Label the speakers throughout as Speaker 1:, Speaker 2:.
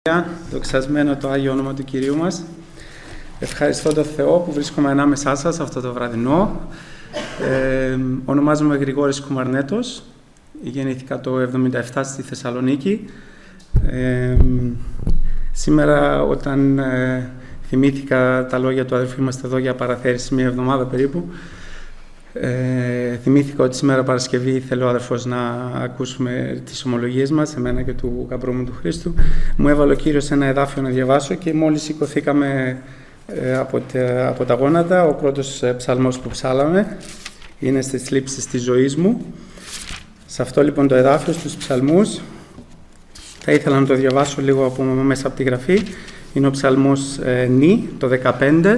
Speaker 1: Δοξασμένο το Άγιο Όνομα του Κυρίου μας. Ευχαριστώ τον Θεό που βρίσκομαι ανάμεσά σας αυτό το βραδινό. Ονομάζομαι Γρηγόρης Κουμαρνέτος. Γεννήθηκα το 1977 στη Θεσσαλονίκη. Σήμερα όταν θυμήθηκα τα λόγια του αδελφού, είμαστε εδώ για παραθέρηση μία εβδομάδα περίπου, θυμήθηκα ότι σήμερα Παρασκευή ήθελε ο αδερφός να ακούσουμε τις ομολογίες μας, εμένα και του γαμπρού μου του Χρήστου. Μου έβαλε ο Κύριος ένα εδάφιο να διαβάσω και μόλις σηκωθήκαμε από τα γόνατα, ο πρώτος ψαλμός που ψάλαμε είναι στις θλίψεις της ζωής μου. Σε αυτό λοιπόν το εδάφιο, στους ψαλμούς, θα ήθελα να το διαβάσω λίγο μέσα από τη Γραφή. Είναι ο ψαλμός Νι, το 15.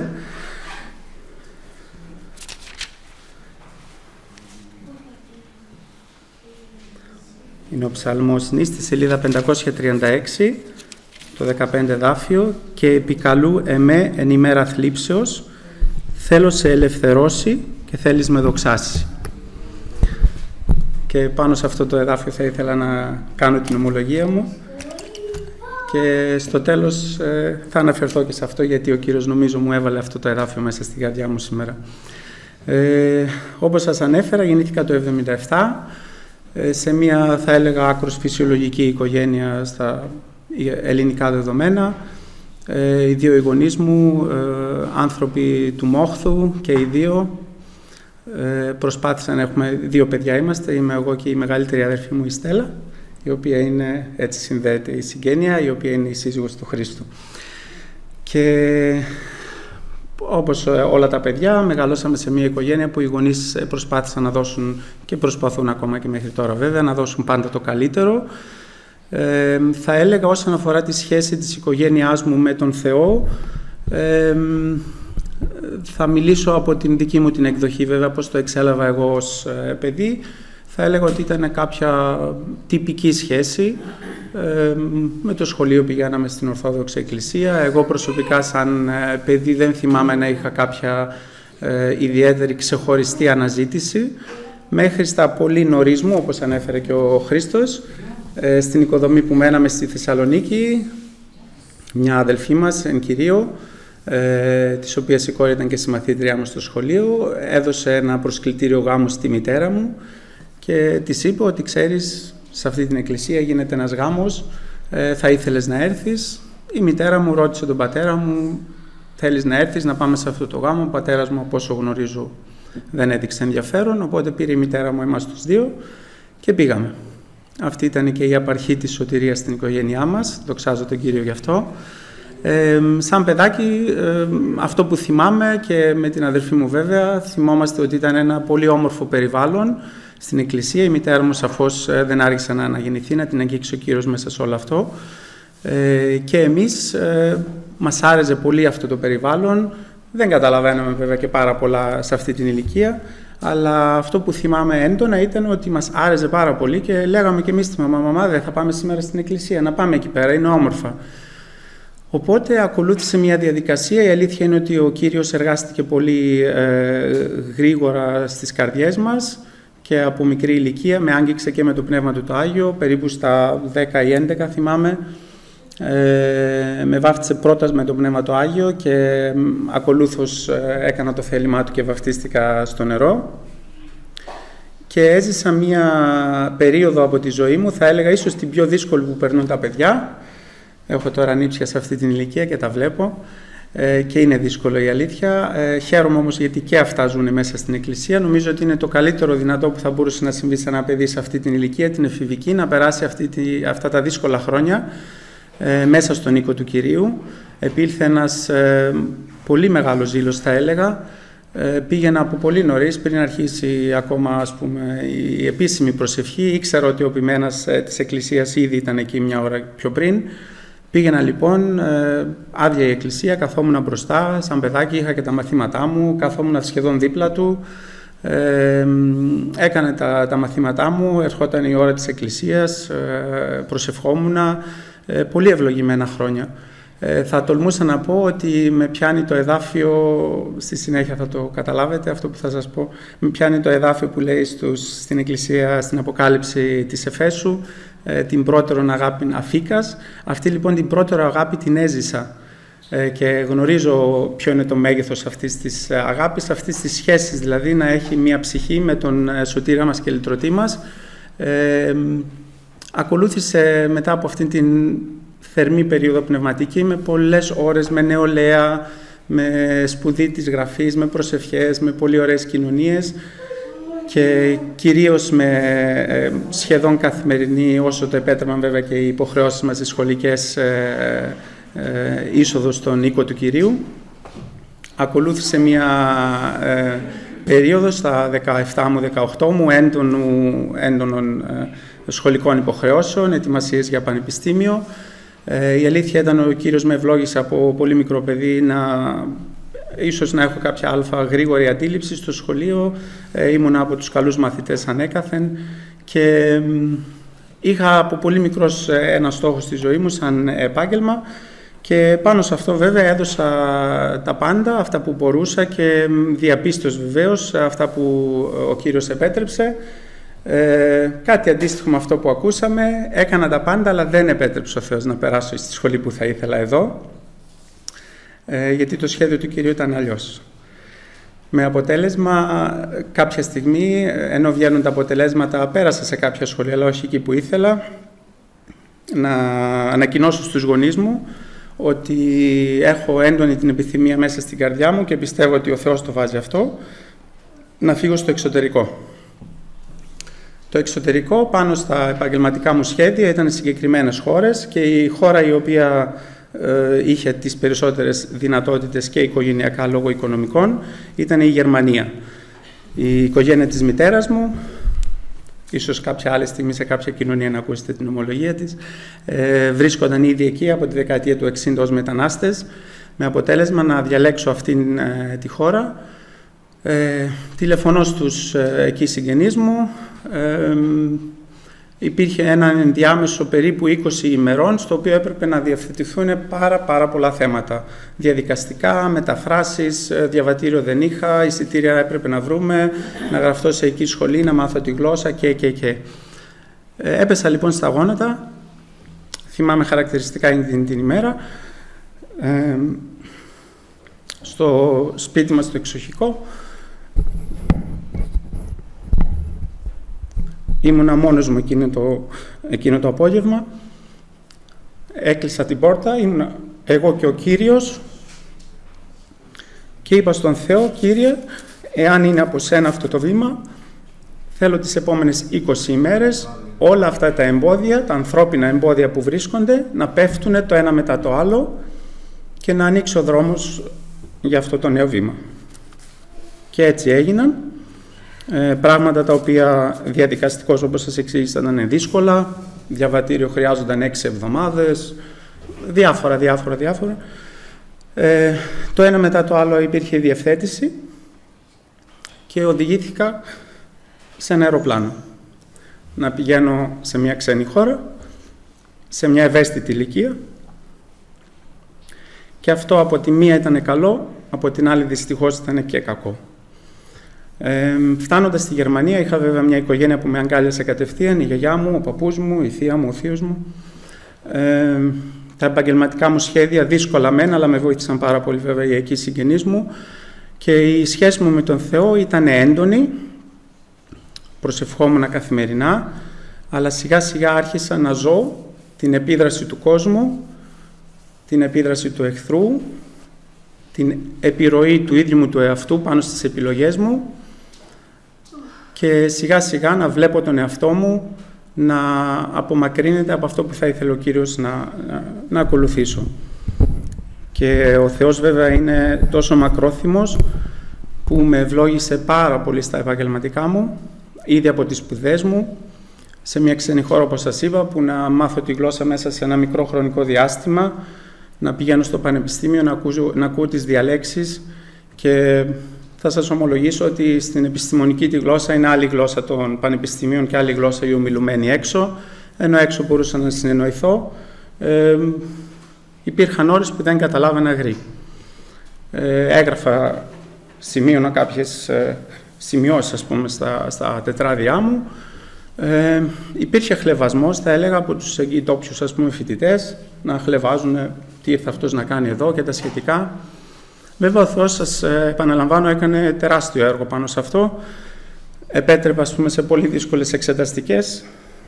Speaker 1: Είναι ο ψαλμός Νι στη σελίδα 536, το 15 εδάφιο. «Και επικαλού εμέ εν ημέρα θλίψεως, θέλω σε ελευθερώσει και θέλεις με δοξάσει». Και πάνω σε αυτό το εδάφιο θα ήθελα να κάνω την ομολογία μου και στο τέλος θα αναφερθώ και σε αυτό, γιατί ο Κύριος νομίζω μου έβαλε αυτό το εδάφιο μέσα στη καρδιά μου σήμερα. Όπως σας ανέφερα, γεννήθηκα το 1977 σε μια, θα έλεγα, άκρως φυσιολογική οικογένεια στα ελληνικά δεδομένα. Οι δύο γονείς μου, άνθρωποι του μόχθου και οι δύο, προσπάθησαν, έχουμε δύο παιδιά είμαστε, είμαι εγώ και η μεγαλύτερη αδερφή μου η Στέλλα, η οποία είναι, έτσι συνδέεται η συγγένεια, η οποία είναι η σύζυγος του Χρήστου. Και όπως όλα τα παιδιά, μεγαλώσαμε σε μια οικογένεια που οι γονείς προσπάθησαν να δώσουν, και προσπαθούν ακόμα και μέχρι τώρα βέβαια, να δώσουν πάντα το καλύτερο. Θα έλεγα όσον αφορά τη σχέση της οικογένειάς μου με τον Θεό, θα μιλήσω από την δική μου την εκδοχή, βέβαια, πώς το εξέλαβα εγώ ως παιδί. Θα έλεγα ότι ήταν κάποια τυπική σχέση. Με το σχολείο πηγαίναμε στην Ορθόδοξη Εκκλησία. Εγώ προσωπικά σαν παιδί δεν θυμάμαι να είχα κάποια ιδιαίτερη ξεχωριστή αναζήτηση. Μέχρι στα πολύ νωρίς μου, όπως ανέφερε και ο Χρήστος, στην οικοδομή που μέναμε στη Θεσσαλονίκη, μια αδελφή μας, εν κυρίω, της οποίας η κόρη ήταν και συμμαθήτριά μου στο σχολείο, έδωσε ένα προσκλητήριο γάμου στη μητέρα μου και της είπε ότι ξέρεις, σε αυτή την εκκλησία γίνεται ένας γάμος, θα ήθελες να έρθεις? Η μητέρα μου ρώτησε τον πατέρα μου, θέλεις να έρθεις να πάμε σε αυτό το γάμο? Ο πατέρας μου, από όσο γνωρίζω, δεν έδειξε ενδιαφέρον, οπότε πήρε η μητέρα μου εμάς τους δύο και πήγαμε. Αυτή ήταν και η απαρχή της σωτηρίας στην οικογένειά μας, δοξάζω τον Κύριο γι' αυτό. Σαν παιδάκι, αυτό που θυμάμαι και με την αδερφή μου βέβαια, θυμόμαστε ότι ήταν ένα πολύ όμορφο περιβάλλον στην εκκλησία. Η μητέρα μου σαφώς δεν άργησε να αναγεννηθεί, να την αγγίξει ο Κύριος μέσα σε όλο αυτό. Και εμείς μας άρεσε πολύ αυτό το περιβάλλον. Δεν καταλαβαίναμε βέβαια και πάρα πολλά σε αυτή την ηλικία, αλλά αυτό που θυμάμαι έντονα ήταν ότι μας άρεσε πάρα πολύ και λέγαμε και εμείς στη μαμά, δεν θα πάμε σήμερα στην εκκλησία, να πάμε εκεί πέρα, είναι όμορφα. Οπότε ακολούθησε μια διαδικασία. Η αλήθεια είναι ότι ο Κύριος εργάστηκε πολύ γρήγορα στις καρδιές μας και από μικρή ηλικία με άγγιξε και με το Πνεύμα του το Άγιο, περίπου στα 10 ή 11 θυμάμαι. Με βάφτισε πρώτα με το Πνεύμα το Άγιο και ακολούθως έκανα το θέλημά του και βαφτίστηκα στο νερό. Και έζησα μια περίοδο από τη ζωή μου, θα έλεγα ίσως την πιο δύσκολη που περνούν τα παιδιά. Έχω τώρα νύψια σε αυτή την ηλικία και τα βλέπω και είναι δύσκολο η αλήθεια. Χαίρομαι όμως γιατί και αυτά ζουν μέσα στην εκκλησία. Νομίζω ότι είναι το καλύτερο δυνατό που θα μπορούσε να συμβεί σε ένα παιδί σε αυτή την ηλικία, την εφηβική, να περάσει αυτά τα δύσκολα χρόνια μέσα στον οίκο του Κυρίου. Επήλθε ένας πολύ μεγάλος ζήλος, θα έλεγα. Πήγαινα από πολύ νωρίς, πριν αρχίσει ακόμα ας πούμε, η επίσημη προσευχή. Ήξερα ότι ο ποιμένας της εκκλησίας ήδη ήταν εκεί μια ώρα πιο πριν. Πήγαινα λοιπόν, άδεια η εκκλησία, καθόμουν μπροστά, σαν παιδάκι είχα και τα μαθήματά μου, καθόμουν σχεδόν δίπλα του, έκανε τα μαθήματά μου, ερχόταν η ώρα της εκκλησίας, προσευχόμουνα, πολύ ευλογημένα χρόνια. Θα τολμούσα να πω ότι με πιάνει το εδάφιο, στη συνέχεια θα το καταλάβετε αυτό που θα σας πω, με πιάνει το εδάφιο που λέει στην εκκλησία, στην Αποκάλυψη της Εφέσου, την πρώτερον αγάπη αφίκας. Αυτή λοιπόν την πρώτερο αγάπη την έζησα και γνωρίζω ποιο είναι το μέγεθος αυτής της αγάπης, αυτής της σχέσης, δηλαδή να έχει μία ψυχή με τον σωτήρα μας και λυτρωτή μας. Ακολούθησε μετά από αυτήν την θερμή περίοδο πνευματική με πολλές ώρες, με νεολαία, με σπουδή της γραφής, με προσευχές, με πολύ ωραίες κοινωνίες και κυρίως με σχεδόν καθημερινή, όσο το επέτρεπαν βέβαια και οι υποχρεώσεις μας οι σχολικές, είσοδο στον οίκο του Κυρίου. Ακολούθησε μια περίοδο στα 17 μου, 18 μου έντονων σχολικών υποχρεώσεων, ετοιμασίες για πανεπιστήμιο. Η αλήθεια ήταν ο Κύριος με ευλόγησε από πολύ μικρό παιδί ίσως να έχω κάποια γρήγορη αντίληψη στο σχολείο. Ήμουνα από τους καλούς μαθητές ανέκαθεν και είχα από πολύ μικρός ένα στόχο στη ζωή μου σαν επάγγελμα και πάνω σε αυτό βέβαια έδωσα τα πάντα, αυτά που μπορούσα και διαπίστως βεβαίως αυτά που ο Κύριος επέτρεψε. Κάτι αντίστοιχο με αυτό που ακούσαμε, έκανα τα πάντα αλλά δεν επέτρεψε ο Θεός να περάσω στη σχολή που θα ήθελα εδώ, γιατί το σχέδιο του Κυρίου ήταν αλλιώς. Με αποτέλεσμα κάποια στιγμή, ενώ βγαίνουν τα αποτελέσματα, πέρασα σε κάποια σχολεία αλλά όχι εκεί που ήθελα, να ανακοινώσω στους γονείς μου ότι έχω έντονη την επιθυμία μέσα στην καρδιά μου και πιστεύω ότι ο Θεός το βάζει αυτό, να φύγω στο εξωτερικό. Το εξωτερικό πάνω στα επαγγελματικά μου σχέδια ήταν συγκεκριμένες χώρες και η χώρα η οποία είχε τις περισσότερες δυνατότητες και οικογενειακά λόγω οικονομικών ήταν η Γερμανία. Η οικογένεια της μητέρας μου, ίσως κάποια άλλη στιγμή σε κάποια κοινωνία να ακούσετε την ομολογία της, βρίσκονταν ήδη εκεί από τη δεκαετία του 60 ως μετανάστες, με αποτέλεσμα να διαλέξω αυτήν τη χώρα. Τηλεφωνώ στους εκεί συγγενείς μου. Υπήρχε ένα ενδιάμεσο περίπου 20 ημερών στο οποίο έπρεπε να διευθετηθούν πάρα πολλά θέματα. Διαδικαστικά, μεταφράσεις, διαβατήριο δεν είχα, εισιτήρια έπρεπε να βρούμε, να γραφτώ σε εκεί σχολή, να μάθω τη γλώσσα και. Έπεσα λοιπόν στα γόνατα, θυμάμαι χαρακτηριστικά την ημέρα, στο σπίτι μας το εξοχικό. Ήμουνα μόνος μου εκείνο το απόγευμα. Έκλεισα την πόρτα, ήμουνα εγώ και ο Κύριος και είπα στον Θεό, Κύριε, εάν είναι από σένα αυτό το βήμα, θέλω τις επόμενες 20 ημέρες όλα αυτά τα εμπόδια, τα ανθρώπινα εμπόδια που βρίσκονται, να πέφτουν το ένα μετά το άλλο και να ανοίξει ο δρόμος για αυτό το νέο βήμα. Και έτσι έγιναν. Πράγματα τα οποία διαδικαστικώς, όπως σας εξήγησα, ήταν δύσκολα. Διαβατήριο χρειάζονταν 6 εβδομάδες, διάφορα. Το ένα μετά το άλλο υπήρχε διευθέτηση και οδηγήθηκα σε ένα αεροπλάνο. Να πηγαίνω σε μια ξένη χώρα, σε μια ευαίσθητη ηλικία, και αυτό από τη μία ήταν καλό, από την άλλη δυστυχώς ήταν και κακό. Φτάνοντας στη Γερμανία, είχα βέβαια μια οικογένεια που με αγκάλιασε κατευθείαν, η γιαγιά μου, ο παππούς μου, η θεία μου, ο θείος μου. Τα επαγγελματικά μου σχέδια δύσκολα μεν, αλλά με βοήθησαν πάρα πολύ βέβαια οι εκεί συγγενείς μου και η σχέση μου με τον Θεό ήταν έντονη, προσευχόμουν καθημερινά, αλλά σιγά σιγά άρχισα να ζω την επίδραση του κόσμου, την επίδραση του εχθρού, την επιρροή του ίδιου μου του εαυτού πάνω στις επιλογές μου και σιγά σιγά να βλέπω τον εαυτό μου να απομακρύνεται από αυτό που θα ήθελε ο Κύριος να ακολουθήσω. Και ο Θεός βέβαια είναι τόσο μακρόθυμος που με ευλόγησε πάρα πολύ στα επαγγελματικά μου, ήδη από τις σπουδές μου, σε μια ξένη χώρα όπως σας είπα, που να μάθω τη γλώσσα μέσα σε ένα μικρό χρονικό διάστημα, να πηγαίνω στο πανεπιστήμιο, να ακούω τις διαλέξεις και θα σας ομολογήσω ότι στην επιστημονική τη γλώσσα είναι άλλη γλώσσα των πανεπιστημίων και άλλη γλώσσα οι ομιλουμένοι έξω, ενώ έξω μπορούσα να συνεννοηθώ. Υπήρχαν ώρες που δεν καταλάβαινα γρή. Έγραφα, σημείωνα κάποιες σημειώσεις, ας πούμε, στα τετράδια μου, Υπήρχε χλευασμός, θα έλεγα, από τους εκεί τόπιους, ας πούμε, φοιτητές, να χλευάζουν τι ήρθε αυτός να κάνει εδώ και τα σχετικά. Βέβαια, ο Θεός, σας επαναλαμβάνω, έκανε τεράστιο έργο πάνω σε αυτό. Επέτρεπε, ας πούμε, σε πολύ δύσκολες εξεταστικές,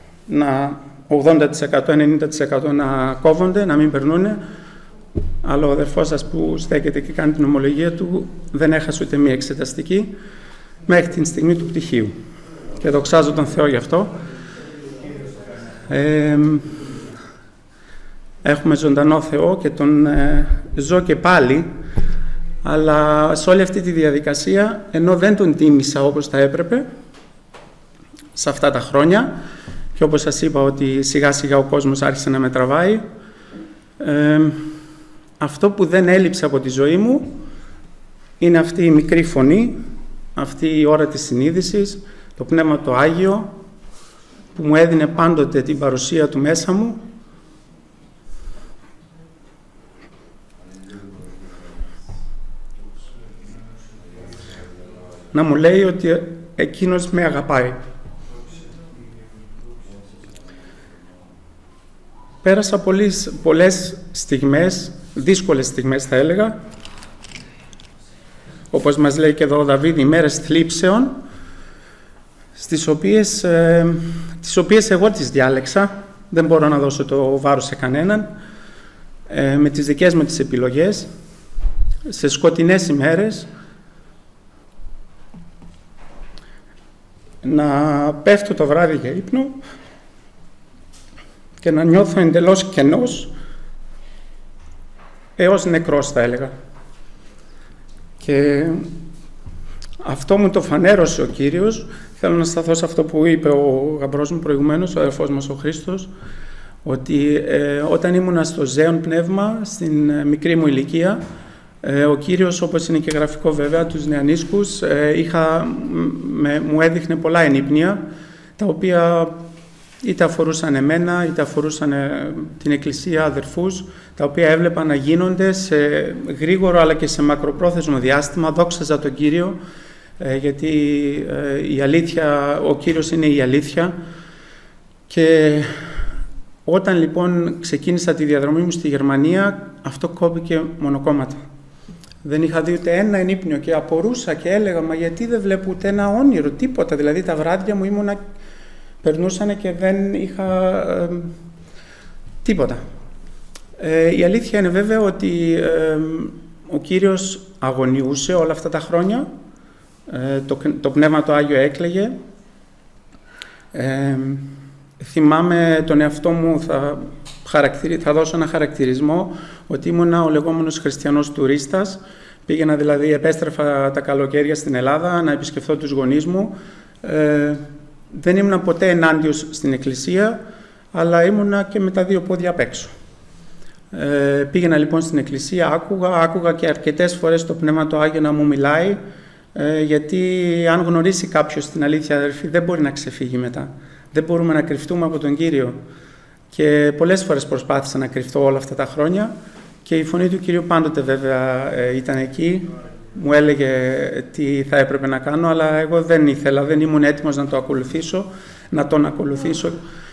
Speaker 1: 80%, 90% να κόβονται, να μην περνούνε. Αλλά ο αδερφός σας που στέκεται και κάνει την ομολογία του δεν έχασε ούτε μία εξεταστική μέχρι την στιγμή του πτυχίου. Και δοξάζω τον Θεό γι' αυτό. Έχουμε ζωντανό Θεό και τον ζω και πάλι, αλλά σε όλη αυτή τη διαδικασία, ενώ δεν τον τίμησα όπως θα έπρεπε σε αυτά τα χρόνια, και όπως σας είπα ότι σιγά σιγά ο κόσμος άρχισε να με τραβάει, αυτό που δεν έλειψε από τη ζωή μου είναι αυτή η μικρή φωνή, αυτή η ώρα της συνείδησης, το Πνεύμα το Άγιο που μου έδινε πάντοτε την παρουσία του μέσα μου, να μου λέει ότι εκείνος με αγαπάει. Πέρασα πολλές στιγμές, δύσκολες στιγμές θα έλεγα, όπως μας λέει και εδώ ο Δαβίδ, ημέρες θλίψεων, τις οποίες εγώ τις διάλεξα, δεν μπορώ να δώσω το βάρος σε κανέναν, με τις δικές μου τις επιλογές, σε σκοτεινές ημέρες, να πέφτω το βράδυ για ύπνο και να νιώθω εντελώς κενός, έως νεκρός θα έλεγα. Και αυτό μου το φανέρωσε ο Κύριος. Θέλω να σταθώ σε αυτό που είπε ο γαμπρός μου προηγουμένως, ο αδερφός μας ο Χρήστος, ότι όταν ήμουνα στο ζέον πνεύμα, στην μικρή μου ηλικία, ο Κύριος, όπως είναι και γραφικό βέβαια, τους νεανίσκους, μου έδειχνε πολλά ενύπνια, τα οποία είτε αφορούσαν εμένα, είτε αφορούσαν την Εκκλησία, αδερφούς, τα οποία έβλεπα να γίνονται σε γρήγορο αλλά και σε μακροπρόθεσμο διάστημα. Δόξαζα τον Κύριο, γιατί η αλήθεια, ο Κύριος είναι η αλήθεια. Και όταν λοιπόν ξεκίνησα τη διαδρομή μου στη Γερμανία, αυτό κόπηκε μονοκόμματα. Δεν είχα δει ούτε ένα ενύπνιο και απορούσα και έλεγα, μα γιατί δεν βλέπω ούτε ένα όνειρο, τίποτα. Δηλαδή τα βράδια μου περνούσαν και δεν είχα τίποτα. Η αλήθεια είναι βέβαια ότι ο Κύριος αγωνιούσε όλα αυτά τα χρόνια, το Πνεύμα το Άγιο έκλαιγε. Θυμάμαι τον εαυτό μου, θα δώσω ένα χαρακτηρισμό, ότι ήμουνα ο λεγόμενος χριστιανός τουρίστας. Πήγαινα δηλαδή, επέστρεφα τα καλοκαίρια στην Ελλάδα να επισκεφθώ τους γονείς μου. Δεν ήμουνα ποτέ ενάντιος στην Εκκλησία, αλλά ήμουνα και με τα δύο πόδια απ' έξω. Πήγαινα λοιπόν στην Εκκλησία, άκουγα και αρκετές φορές το Πνεύμα το Άγιο να μου μιλάει, γιατί αν γνωρίσει κάποιος την αλήθεια, αδερφοί, δεν μπορεί να ξεφύγει μετά. Δεν μπορούμε να κρυφτούμε από τον Κύριο. Και πολλές φορές προσπάθησα να κρυφτώ όλα αυτά τα χρόνια και η φωνή του Κυρίου πάντοτε βέβαια ήταν εκεί. Μου έλεγε τι θα έπρεπε να κάνω, αλλά εγώ δεν ήθελα, δεν ήμουν έτοιμος να τον ακολουθήσω.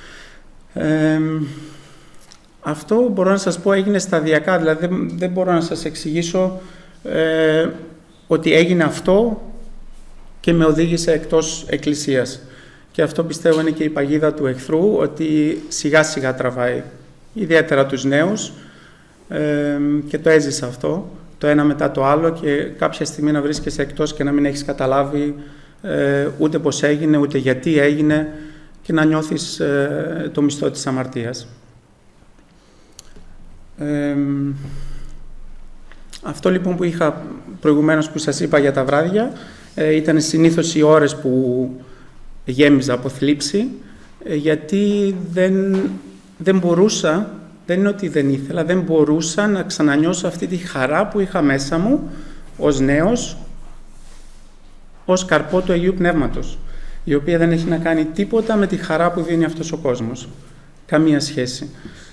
Speaker 1: Αυτό μπορώ να σας πω έγινε σταδιακά, δηλαδή δεν μπορώ να σας εξηγήσω ότι έγινε αυτό και με οδήγησε εκτός εκκλησίας. Και αυτό πιστεύω είναι και η παγίδα του εχθρού, ότι σιγά σιγά τραβάει, ιδιαίτερα τους νέους, και το έζησα αυτό, το ένα μετά το άλλο, και κάποια στιγμή να βρίσκεσαι εκτός και να μην έχεις καταλάβει ούτε πώς έγινε, ούτε γιατί έγινε, και να νιώθεις το μισθό της αμαρτίας. Αυτό λοιπόν που είχα προηγουμένως που σας είπα για τα βράδια, ήταν συνήθως οι ώρες που γέμιζα από θλίψη, γιατί δεν μπορούσα, δεν είναι ότι δεν ήθελα, δεν μπορούσα να ξανανιώσω αυτή τη χαρά που είχα μέσα μου ως νέος, ως καρπό του Αγίου Πνεύματος, η οποία δεν έχει να κάνει τίποτα με τη χαρά που δίνει αυτός ο κόσμος. Καμία σχέση.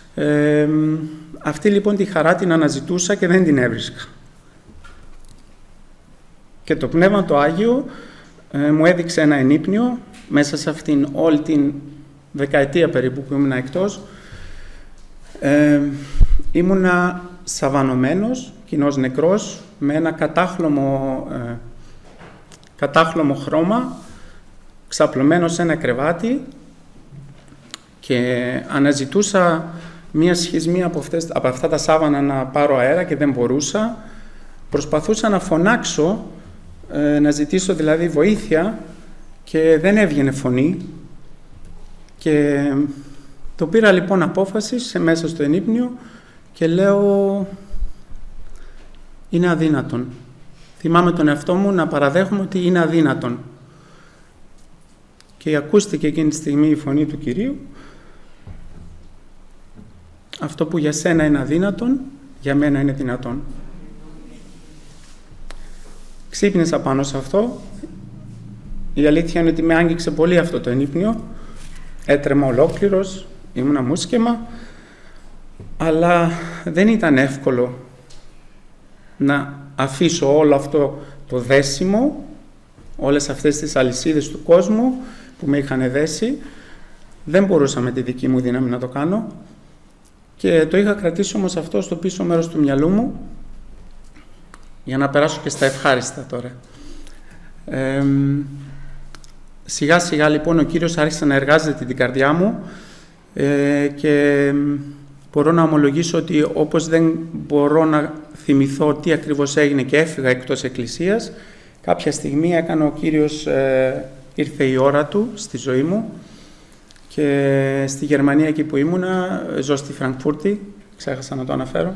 Speaker 1: Αυτή λοιπόν τη χαρά την αναζητούσα και δεν την έβρισκα. Και το Πνεύμα το Άγιο μου έδειξε ένα ενύπνιο, μέσα σε αυτήν όλη την δεκαετία περίπου που ήμουν εκτός, ήμουνα σαβανωμένος, κοινός νεκρός, με ένα κατάχλωμο χρώμα, ξαπλωμένο σε ένα κρεβάτι, και αναζητούσα μία σχισμή από αυτά τα σάβανα να πάρω αέρα και δεν μπορούσα. Προσπαθούσα να φωνάξω, να ζητήσω δηλαδή βοήθεια, και δεν έβγαινε φωνή. Και το πήρα λοιπόν απόφαση μέσα στο ενύπνιο και λέω, είναι αδύνατον. Θυμάμαι τον εαυτό μου να παραδέχομαι ότι είναι αδύνατον. Και ακούστηκε εκείνη τη στιγμή η φωνή του Κυρίου, αυτό που για σένα είναι αδύνατον, για μένα είναι δυνατόν. Ξύπνησα πάνω σε αυτό. Η αλήθεια είναι ότι με άγγιξε πολύ αυτό το ενύπνιο. Έτρεμα ολόκληρος, ήμουνα μουσκεμα, αλλά δεν ήταν εύκολο να αφήσω όλο αυτό το δέσιμο, όλες αυτές τις αλυσίδες του κόσμου που με είχαν δέσει. Δεν μπορούσα με τη δική μου δύναμη να το κάνω, και το είχα κρατήσει όμως αυτό στο πίσω μέρος του μυαλού μου, για να περάσω και στα ευχάριστα τώρα. Σιγά σιγά λοιπόν ο Κύριος άρχισε να εργάζεται την καρδιά μου, και μπορώ να ομολογήσω ότι όπως δεν μπορώ να θυμηθώ τι ακριβώς έγινε και έφυγα εκτός εκκλησίας, κάποια στιγμή έκανε ο Κύριος, ήρθε η ώρα του στη ζωή μου, και στη Γερμανία εκεί που ήμουνα, ζω στη Φραγκφούρτη, ξέχασα να το αναφέρω,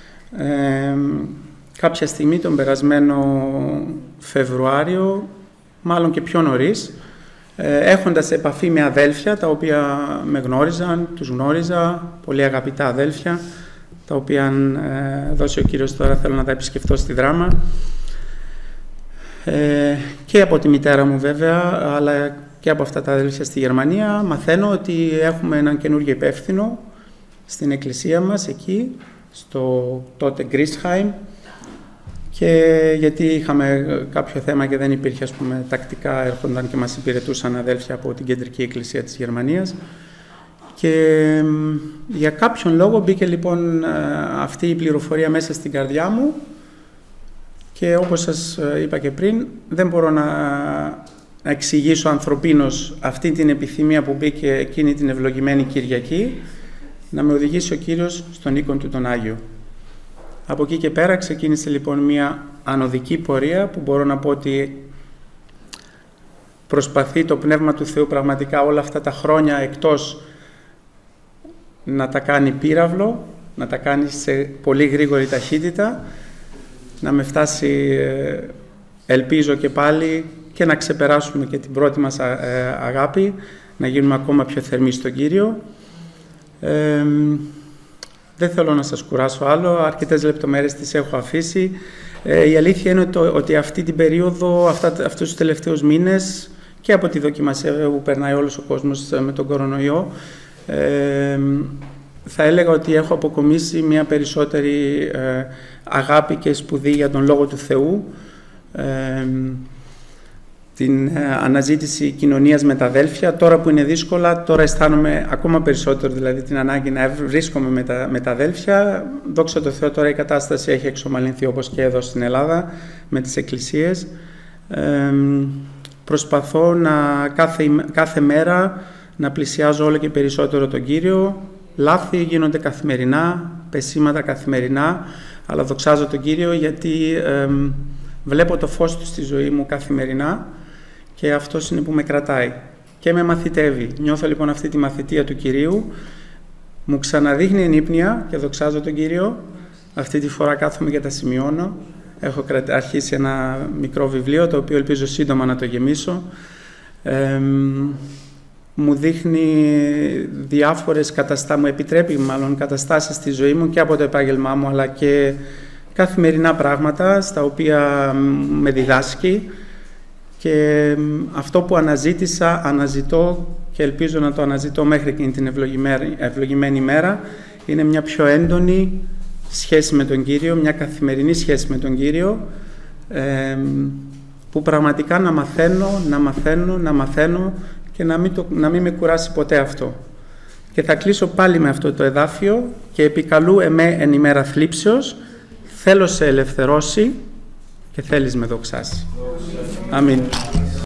Speaker 1: κάποια στιγμή τον περασμένο Φεβρουάριο, μάλλον και πιο νωρίς, έχοντας επαφή με αδέλφια τα οποία με γνώριζαν, τους γνώριζα, πολύ αγαπητά αδέλφια, τα οποία αν δώσει ο Κύριος τώρα θέλω να τα επισκεφτώ στη Δράμα, και από τη μητέρα μου βέβαια, αλλά και από αυτά τα αδέλφια στη Γερμανία. Μαθαίνω ότι έχουμε έναν καινούργιο υπεύθυνο στην εκκλησία μας εκεί, στο τότε Γκρίσχαϊμ, και γιατί είχαμε κάποιο θέμα και δεν υπήρχε, ας πούμε, τακτικά έρχονταν και μας υπηρετούσαν αδέλφια από την κεντρική εκκλησία της Γερμανίας, και για κάποιον λόγο μπήκε λοιπόν αυτή η πληροφορία μέσα στην καρδιά μου, και όπως σας είπα και πριν, δεν μπορώ να εξηγήσω ανθρωπίνως αυτή την επιθυμία που μπήκε εκείνη την ευλογημένη Κυριακή, να με οδηγήσει ο Κύριος στον οίκον του τον Άγιο. Από εκεί και πέρα ξεκίνησε λοιπόν μια ανωδική πορεία που μπορώ να πω ότι προσπαθεί το Πνεύμα του Θεού πραγματικά όλα αυτά τα χρόνια εκτός να τα κάνει πύραυλο, να τα κάνει σε πολύ γρήγορη ταχύτητα, να με φτάσει, ελπίζω και πάλι, και να ξεπεράσουμε και την πρώτη μας αγάπη, να γίνουμε ακόμα πιο θερμοί στον Κύριο. Δεν θέλω να σας κουράσω άλλο, αρκετές λεπτομέρειες τις έχω αφήσει. Η αλήθεια είναι ότι αυτή την περίοδο, αυτούς τους τελευταίους μήνες, και από τη δοκιμασία που περνάει όλος ο κόσμος με τον κορονοϊό, θα έλεγα ότι έχω αποκομίσει μια περισσότερη αγάπη και σπουδή για τον Λόγο του Θεού, την αναζήτηση κοινωνίας με τα αδέλφια. Τώρα που είναι δύσκολα, τώρα αισθάνομαι ακόμα περισσότερο δηλαδή την ανάγκη να βρίσκομαι με τα αδέλφια. Δόξα τω Θεώ, τώρα η κατάσταση έχει εξομαλυνθεί όπως και εδώ στην Ελλάδα με τις εκκλησίες. Προσπαθώ κάθε μέρα να πλησιάζω όλο και περισσότερο τον Κύριο. Λάθη γίνονται καθημερινά, πεσήματα καθημερινά, αλλά δοξάζω τον Κύριο γιατί βλέπω το φως Του στη ζωή μου καθημερινά, και αυτός είναι που με κρατάει και με μαθητεύει. Νιώθω λοιπόν αυτή τη μαθητεία του Κυρίου, μου ξαναδείχνει ενύπνοια και δοξάζω τον Κύριο. Αυτή τη φορά κάθομαι και τα σημειώνω. Έχω αρχίσει ένα μικρό βιβλίο, το οποίο ελπίζω σύντομα να το γεμίσω. Μου δείχνει διάφορες μου επιτρέπει μάλλον καταστάσεις στη ζωή μου και από το επάγγελμά μου, αλλά και καθημερινά πράγματα στα οποία με διδάσκει, και αυτό που αναζητώ και ελπίζω να το αναζητώ μέχρι εκείνη την ευλογημένη ημέρα, είναι μια πιο έντονη σχέση με τον Κύριο, μια καθημερινή σχέση με τον Κύριο, που πραγματικά να μαθαίνω και να μην με κουράσει ποτέ αυτό. Και θα κλείσω πάλι με αυτό το εδάφιο και επικαλού εμέ εν ημέρα θλίψεως, θέλω σε ελευθερώσει και θέλεις με δοξάσει. Αμήν.